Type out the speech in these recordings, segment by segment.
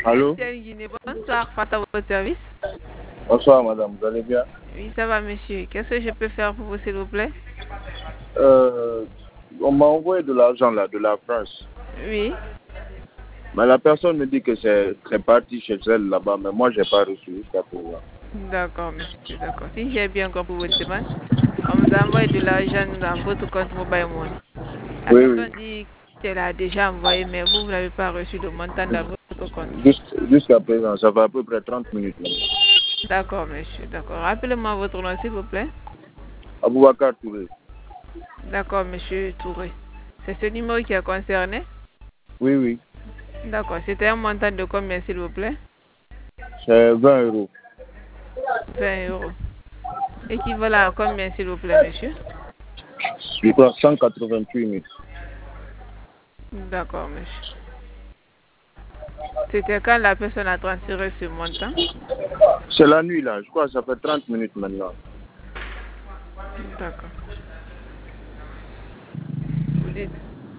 Allô? MTN Guinée, bonsoir, face à votre service. Bonsoir madame, vous allez bien? Oui, ça va monsieur. Qu'est-ce que je peux faire pour vous s'il vous plaît? On m'a envoyé de l'argent là, de la France. Oui. Mais la personne me dit que c'est parti chez elle là-bas, mais moi j'ai pas reçu jusqu'à présent. D'accord monsieur, d'accord. Si j'ai bien compris votre demande, on vous a envoyé de l'argent dans votre compte Mobile Money. La Oui, oui. personne dit qu'elle a déjà envoyé, mais vous n'avez pas reçu le montant dans votre compte. Jusqu'à présent, ça fait à peu près 30 minutes maintenant. D'accord monsieur, d'accord. Rappelez-moi votre nom s'il vous plaît. Aboubakar Touré. D'accord monsieur Touré. C'est ce numéro qui est concerné? Oui, oui. D'accord. C'était un montant de combien s'il vous plaît? C'est 20 euros. 20 euros. Équivalent à combien s'il vous plaît monsieur? Je crois 188 000. D'accord monsieur. C'était quand la personne a transféré ce montant? C'est la nuit là, je crois que ça fait 30 minutes maintenant. D'accord. Vous dites.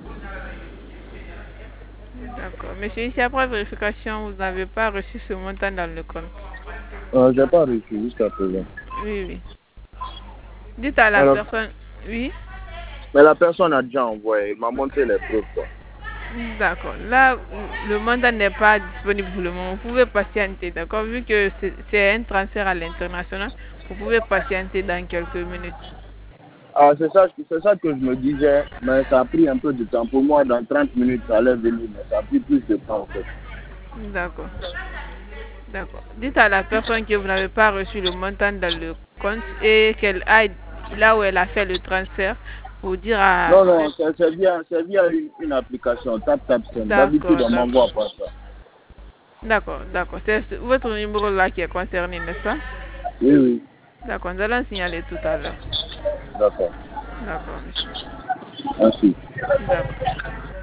D'accord. Monsieur, ici après vérification, vous n'avez pas reçu ce montant dans le compte. J'ai pas reçu jusqu'à présent. Oui, oui. Dites à la Alors, personne. Oui. mais la personne a déjà envoyé, il m'a montré les preuves quoi. D'accord. Là, le montant n'est pas disponible pour le moment. Vous pouvez patienter, d'accord? Vu que c'est un transfert à l'international, vous pouvez patienter dans quelques minutes. Ah, c'est ça que je me disais, mais ça a pris un peu de temps. Pour moi, dans 30 minutes, ça allait venir, mais ça a pris plus de temps en fait. D'accord. D'accord. Dites à la personne que vous n'avez pas reçu le montant dans le compte et qu'elle aille là où elle a fait le transfert pour dire à... Non, non, c'est via une application, TapTapSend. D'habitude, D'accord, on d'accord. m'envoie pas ça. D'accord, d'accord. C'est votre numéro là qui est concerné, n'est-ce pas? Oui, oui. D'accord, nous allons signaler tout à l'heure. D'accord. D'accord, monsieur. Merci. D'accord.